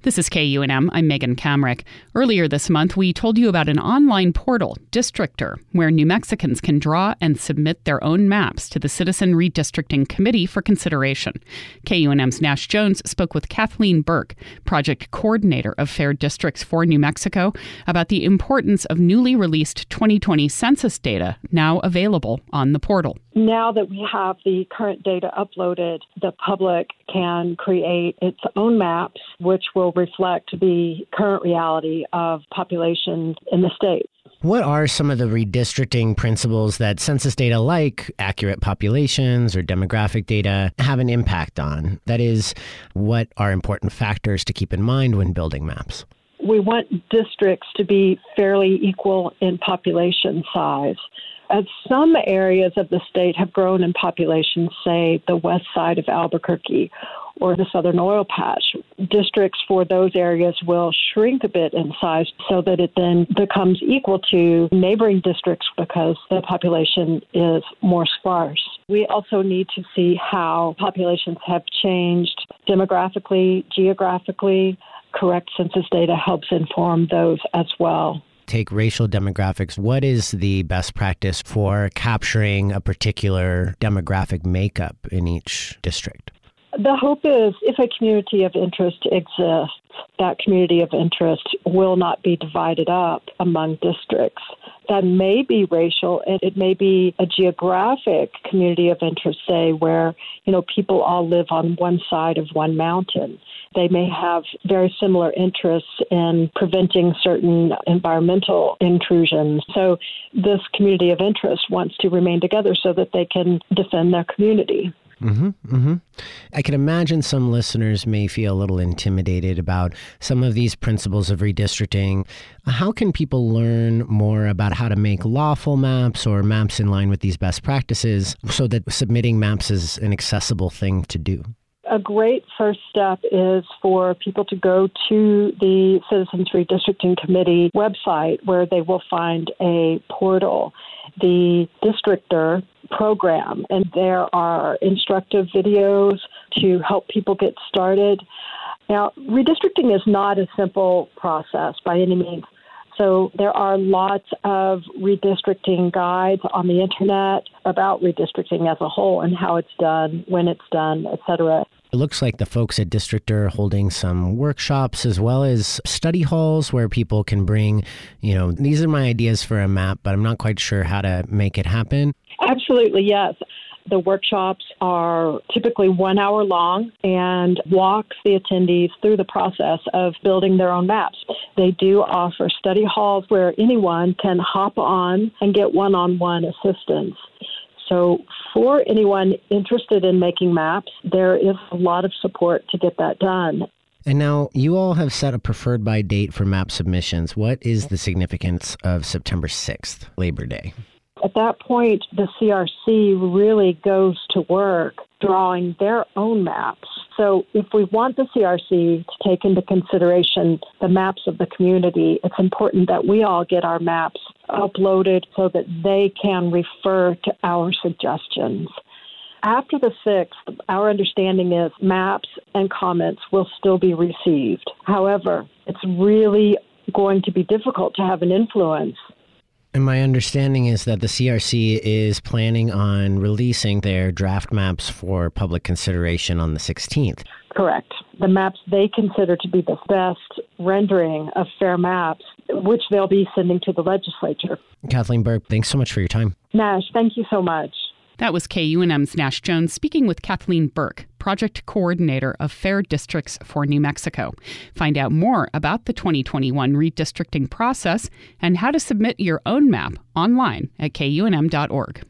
This is KUNM. I'm Megan Kamrick. Earlier this month, we told you about an online portal, Districtor, where New Mexicans can draw and submit their own maps to the Citizen Redistricting Committee for consideration. KUNM's Nash Jones spoke with Kathleen Burke, project coordinator of Fair Districts for New Mexico, about the importance of newly released 2020 census data now available on the portal. Now that we have the current data uploaded, the public can create its own maps, which will reflect the current reality of population in the state. What are some of the redistricting principles that census data like accurate populations or demographic data have an impact on? That is, what are important factors to keep in mind when building maps? We want districts to be fairly equal in population size. As some areas of the state have grown in population, say the west side of Albuquerque or the southern oil patch, districts for those areas will shrink a bit in size so that it then becomes equal to neighboring districts because the population is more sparse. We also need to see how populations have changed demographically, geographically. Correct census data helps inform those as well. Take racial demographics. What is the best practice for capturing a particular demographic makeup in each district? The hope is if a community of interest exists, that community of interest will not be divided up among districts. That may be racial, and it may be a geographic community of interest, say, where, people all live on one side of one mountain. They may have very similar interests in preventing certain environmental intrusions. So this community of interest wants to remain together so that they can defend their community. I can imagine some listeners may feel a little intimidated about some of these principles of redistricting. How can people learn more about how to make lawful maps or maps in line with these best practices so that submitting maps is an accessible thing to do? A great first step is for people to go to the Citizens Redistricting Committee website where they will find a portal, the Districtor program, and there are instructive videos to help people get started. Now, redistricting is not a simple process by any means. So there are lots of redistricting guides on the internet about redistricting as a whole and how it's done, when it's done, et cetera. It looks like the folks at Districtor are holding some workshops as well as study halls where people can bring, these are my ideas for a map, but I'm not quite sure how to make it happen. Absolutely, yes. The workshops are typically 1 hour long and walks the attendees through the process of building their own maps. They do offer study halls where anyone can hop on and get one-on-one assistance. So for anyone interested in making maps, there is a lot of support to get that done. And now you all have set a preferred by date for map submissions. What is the significance of September 6th, Labor Day? At that point, the CRC really goes to work drawing their own maps. So if we want the CRC to take into consideration the maps of the community, it's important that we all get our maps uploaded so that they can refer to our suggestions. After the 6th, our understanding is maps and comments will still be received. However, it's really going to be difficult to have an influence. And my understanding is that the CRC is planning on releasing their draft maps for public consideration on the 16th. Correct. The maps they consider to be the best rendering of fair maps, which they'll be sending to the legislature. Kathleen Burke, thanks so much for your time. Nash, thank you so much. That was KUNM's Nash Jones speaking with Kathleen Burke, project coordinator of Fair Districts for New Mexico. Find out more about the 2021 redistricting process and how to submit your own map online at KUNM.org.